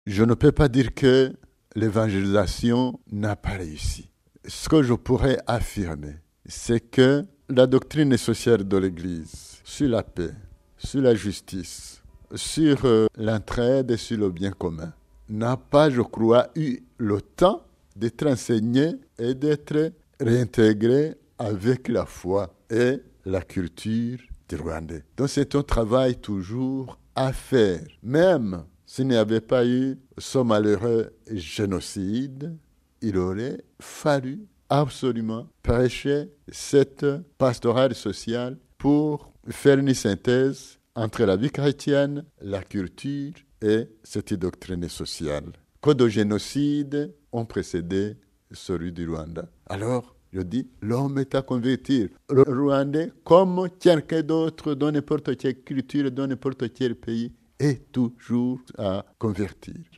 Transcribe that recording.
Je ne peux pas dire que l'évangélisation n'a pas réussi. Ce que je pourrais affirmer, c'est que la doctrine sociale de l'Église sur la paix, sur la justice, sur l'entraide et sur le bien commun n'a pas, je crois, eu le temps d'être enseignée et d'être réintégrée avec la foi et la culture du Rwandais. Donc c'est un travail toujours à faire. Même s'il n'y avait pas eu ce malheureux génocide, il aurait fallu absolument prêcher cette pastorale sociale pour faire une synthèse entre la vie chrétienne, la culture et cette doctrine sociale. Que de génocides ont précédé celui du Rwanda. Alors, je dis, l'homme est à convertir. Le Rwandais, comme quelqu'un d'autre dans n'importe quelle culture, dans n'importe quel pays, est toujours à convertir.